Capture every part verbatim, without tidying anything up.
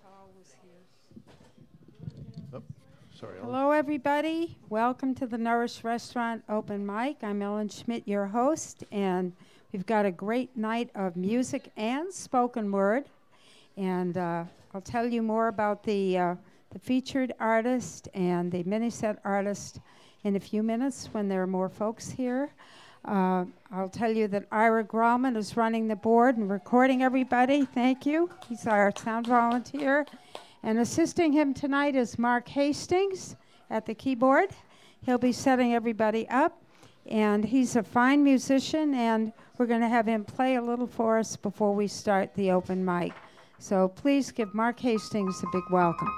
Paul was here. Oh, sorry. Ellen. Hello, everybody. Welcome to the Nourish Restaurant Open Mic. I'm Ellen Schmidt, your host, and we've got a great night of music and spoken word. And uh, I'll tell you more about the uh, the featured artist and the mini-set artist in a few minutes when there are more folks here. Uh, I'll tell you that Ira Grauman is running the board and recording everybody. Thank you. He's our sound volunteer. And assisting him tonight is Mark Hastings at the keyboard. He'll be setting everybody up. And he's a fine musician, and we're going to have him play a little for us before we start the open mic. So please give Mark Hastings a big welcome.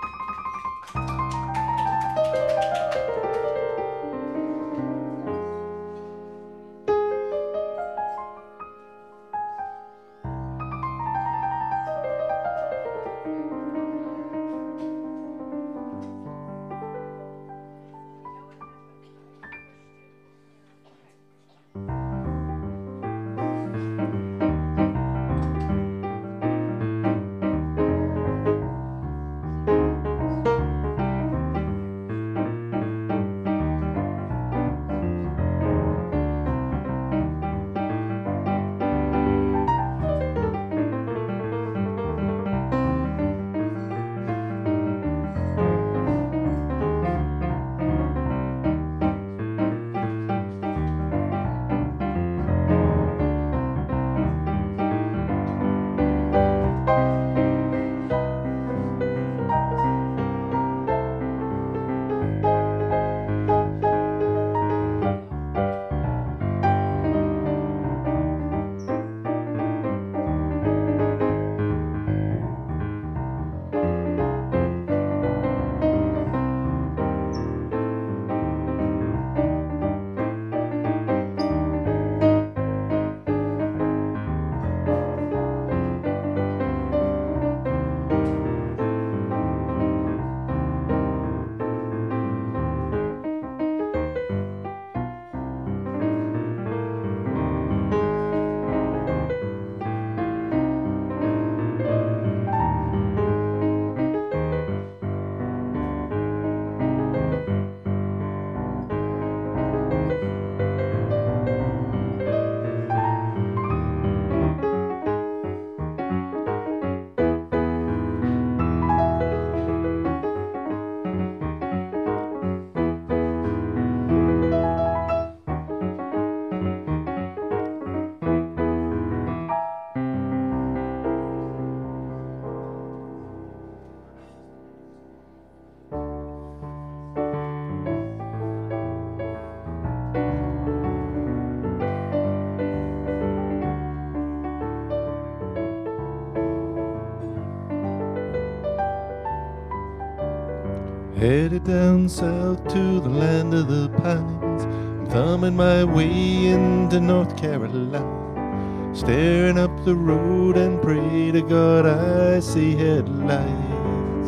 Headed down south to the land of the pines. I'm thumbing my way into North Carolina, staring up the road and pray to God I see headlights.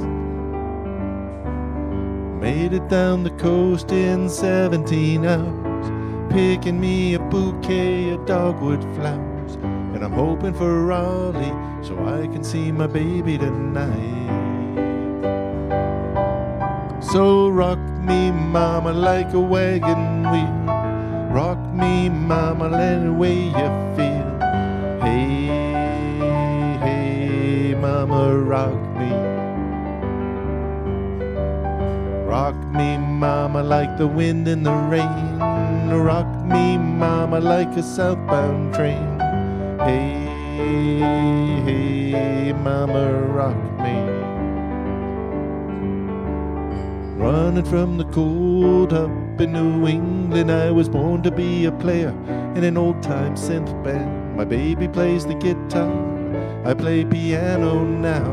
Made it down the coast in seventeen hours, picking me a bouquet of dogwood flowers, and I'm hoping for Raleigh so I can see my baby tonight. So rock me, mama, like a wagon wheel. Rock me, mama, any way you feel. Hey, hey, mama, rock me. Rock me, mama, like the wind and the rain. Rock me, mama, like a southbound train. Hey, hey, mama, rock me. Running from the cold up in New England, I was born to be a player in an old-time synth band. My baby plays the guitar, I play piano now.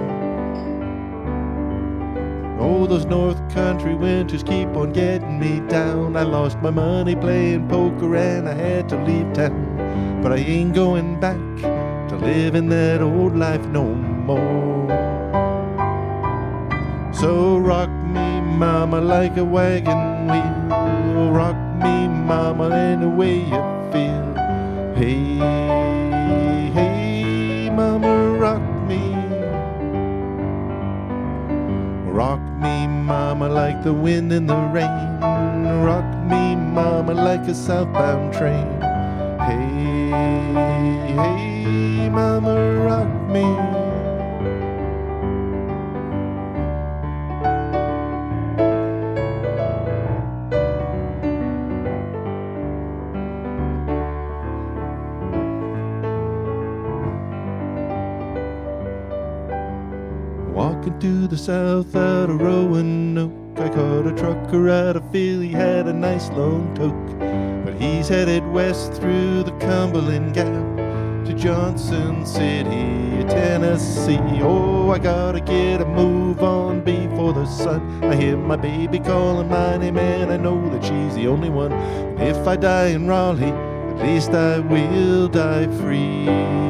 Oh, those North Country winters keep on getting me down. I lost my money playing poker and I had to leave town, but I ain't going back to living that old life no more. So rock me, mama, like a wagon wheel. Rock me, mama, any way you feel. Hey, hey, mama, rock me. Rock me, mama, like the wind in the rain. Rock me, mama, like a southbound train. Hey, hey, mama, rock me. Walking to the south out of Roanoke, I caught a trucker out of Philly, he had a nice long toke. But he's headed west through the Cumberland Gap to Johnson City, Tennessee. Oh, I gotta get a move on before the sun. I hear my baby calling my name and I know that she's the only one. And if I die in Raleigh, at least I will die free.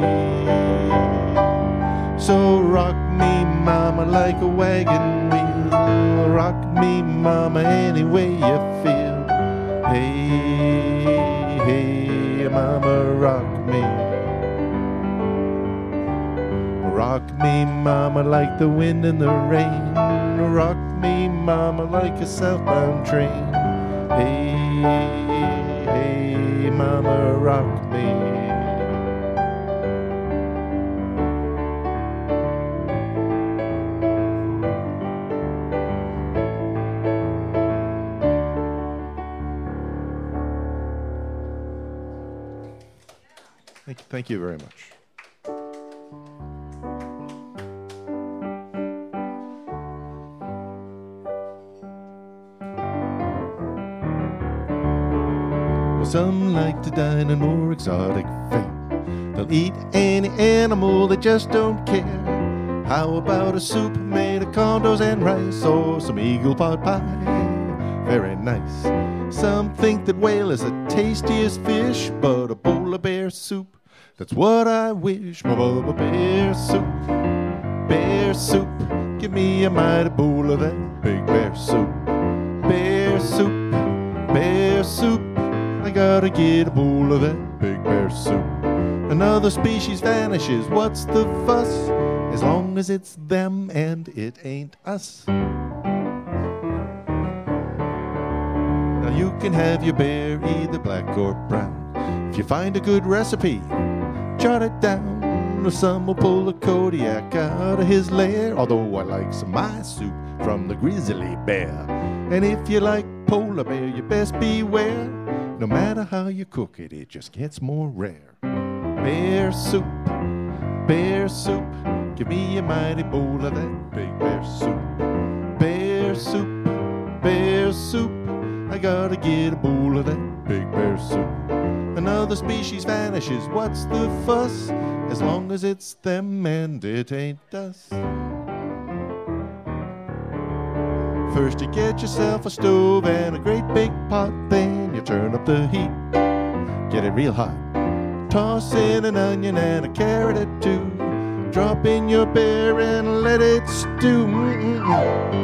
So rock me, mama, like a wagon wheel. Rock me, mama, any way you feel. Hey, hey, mama, rock me. Rock me, mama, like the wind in the rain. Rock me, mama, like a southbound train. Hey, hey, mama, rock me. Thank you, thank you very much. Well, some like to dine on more exotic fare. They'll eat any animal, they just don't care. How about a soup made of condos and rice, or some eagle pot pie? Very nice. Some think that whale is the tastiest fish, but a bowl of bear soup, that's what I wish. Bubba bear soup, bear soup, give me a mighty bowl of that big bear soup. Bear soup, bear soup, I gotta get a bowl of that big bear soup. Another species vanishes, what's the fuss? As long as it's them and it ain't us. Now you can have your bear either black or brown. If you find a good recipe, jot it down. Or some will pull a Kodiak out of his lair, although I like some my soup from the grizzly bear. And if you like polar bear, you best beware. No matter how you cook it, it just gets more rare. Bear soup, bear soup, give me a mighty bowl of that big bear soup. Bear soup, bear soup, I gotta get a bowl of that big bear soup. Another species vanishes, what's the fuss? As long as it's them and it ain't us. First you get yourself a stove and a great big pot, then you turn up the heat, get it real hot. Toss in an onion and a carrot or two. Drop in your bear and let it stew. Mm-mm-mm.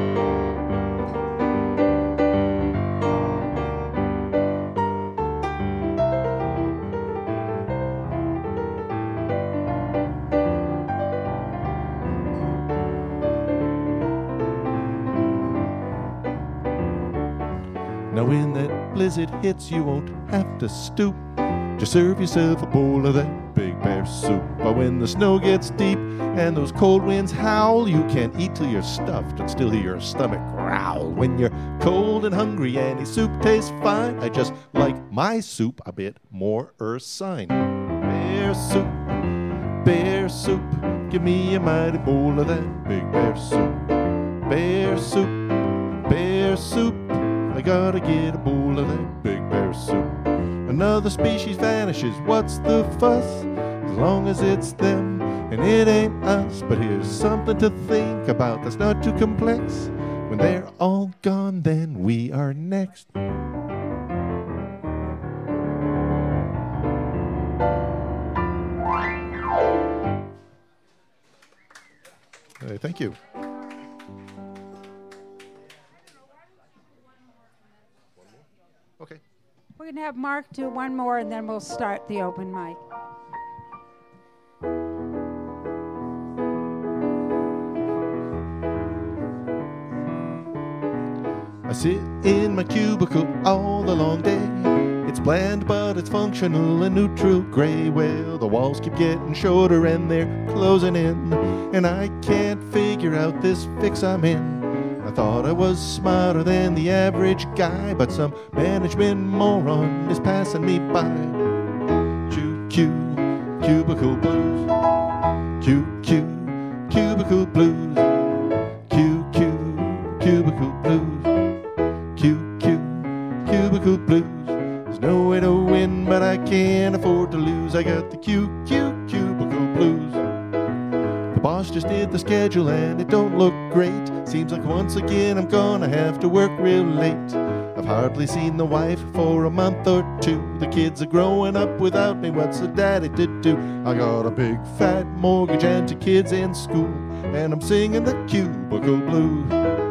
Now when that blizzard hits, you won't have to stoop. Just serve yourself a bowl of that big bear soup. But when the snow gets deep and those cold winds howl, you can eat till you're stuffed and still hear your stomach growl. When you're cold and hungry, any soup tastes fine. I just like my soup a bit more ursine. Bear soup, bear soup, give me a mighty bowl of that big bear soup. Bear soup, bear soup, I gotta get a bowl of that big bear soup. Another species vanishes, what's the fuss? As long as it's them and it ain't us. But here's something to think about that's not too complex. When they're all gone, then we are next. Hey, thank you. Okay. We're going to have Mark do one more, and then we'll start the open mic. sit in my cubicle all the long day. It's bland, but it's functional and neutral gray. Well, the walls keep getting shorter and they're closing in, and I can't figure out this fix I'm in. I thought I was smarter than the average guy, but some management moron is passing me by. Q-Q, cubicle blues. Q-Q, cubicle blues. Q-Q, cubicle blues. Q-Q, cubicle blues. There's no way to win, but I can't afford to lose. I got the Q-Q, cubicle blues. The boss just did the schedule and it don't look great. Seems like once again I'm gonna have to work real late. I've hardly seen the wife for a month or two. The kids are growing up without me, what's a daddy to do? I got a big fat mortgage and two kids in school, and I'm singing the cubicle blues.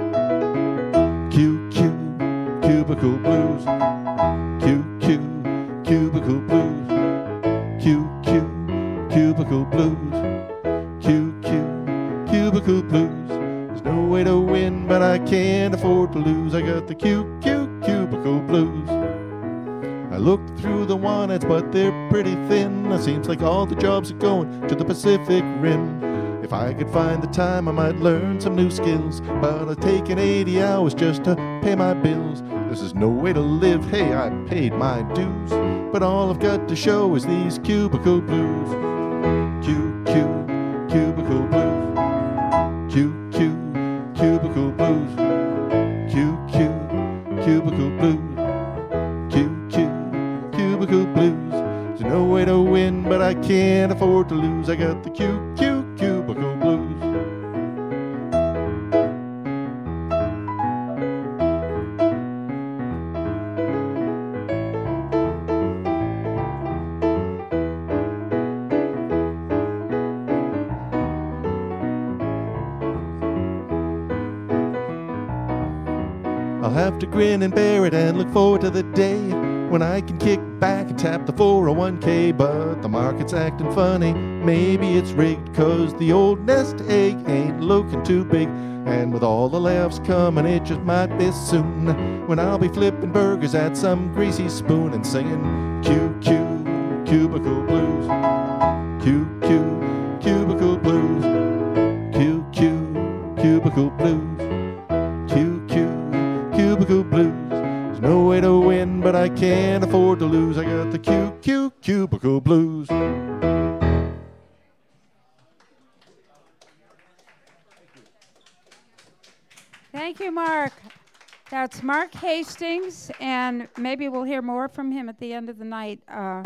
Q-Q, cubicle blues. Q-Q, cubicle blues. Q-Q, cubicle blues. Q-Q, cubicle blues. There's no way to win, but I can't afford to lose. I got the Q-Q, cubicle blues. I looked through the one ads, but they're pretty thin. It seems like all the jobs are going to the Pacific Rim. If I could find the time, I might learn some new skills, but I've taken eighty hours just to pay my bills. This is no way to live, hey, I paid my dues, but all I've got to show is these cubicle blues. Q-Q, cubicle blues. Q-Q, cubicle blues. Q-Q, cubicle blues. Q-Q, cubicle blues. There's no way to win, but I can't afford to lose. I got the Q-Q, cubicle blues. I'll have to grin and bear it and look forward to the day when I can kick back and tap the four oh one k. But the market's acting funny, maybe it's rigged, cause the old nest egg ain't looking too big. And with all the layoffs coming, it just might be soon when I'll be flipping burgers at some greasy spoon and singing Q-Q, cubicle blues. Q-Q, cubicle blues. Q-Q, cubicle blues. Q-Q, cubicle blues. There's no way to win, but I can't afford to lose. I got the Q-Q, cubicle blues. Thank you, Mark. That's Mark Hastings, and maybe we'll hear more from him at the end of the night. Uh,